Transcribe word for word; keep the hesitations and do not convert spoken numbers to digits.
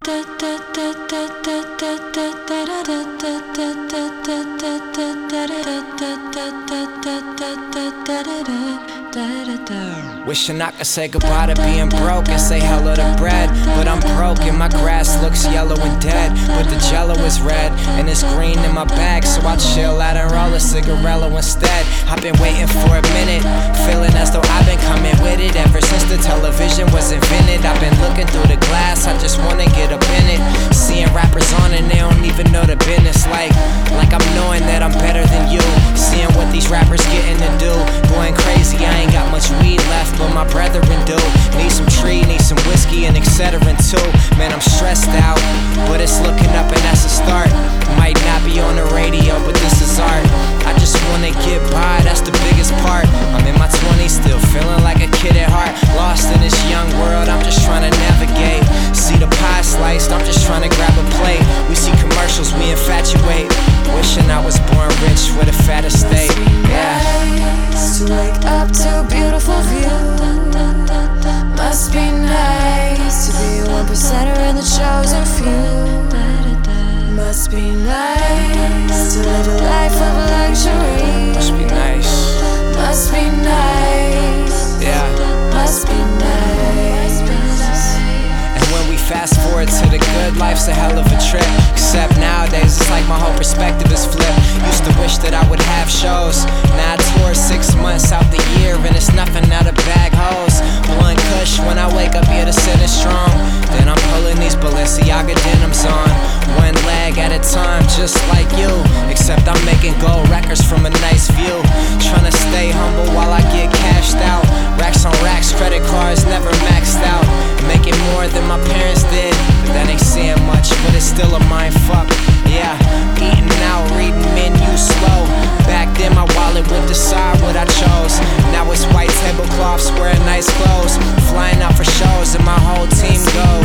Wishing I could say goodbye to being broke and say hello to bread, but I'm broken, my grass looks yellow and dead, but the jello is red and it's green in my bag, so I'll chill out and roll a cigarello instead. I've been waiting for a minute, feeling as though I've been coming with it ever since the television was invented. I've been looking through the glass, I just wanna get up in it, seeing rappers on and they don't even know the business, like like I'm knowing that I'm better than you, seeing what these rappers getting to do, going crazy. I ain't got much weed left, but my brethren do. Need some tree, need some whiskey and et cetera too. Man, I'm stressed out, but it's looking up and that's a start. Might not be on the radio, but this is art. I just wanna get by, that's the biggest part. I'm in my twenties, still feeling like a kid at heart, lost in this young world, I'm just trying to navigate. See the pie sliced, I'm just trying to grab a plate. We see commercials, we infatuate, wishing I was born rich with a fat estate. Yeah. To wake up to a beautiful view, must be nice to be a one percenter in the chosen few. Must be nice to live a life of luxury. Must be nice. Must be nice. Yeah. Must be nice. And when we fast forward to the good, life's a hell of a trip. Except nowadays it's like my whole perspective is flipped. Used to wish that I would have shows, now I tour six months out the year and it's nothing out of bag hoes. Blowing kush when I wake up here to sit it strong, then I'm pulling these Balenciaga denims on, one leg at a time just like you, except I'm making gold records from a nice view. Trying to stay humble while I get cashed out, racks on racks, credit cards never maxed out, making more than my parents did, but that ain't saying much, but it's still a mind fuck. Yeah, eating out, reading menus slow. Back then my wallet would decide what I chose. Now it's white tablecloths, wearing nice clothes, flying out for shows and my whole team goes.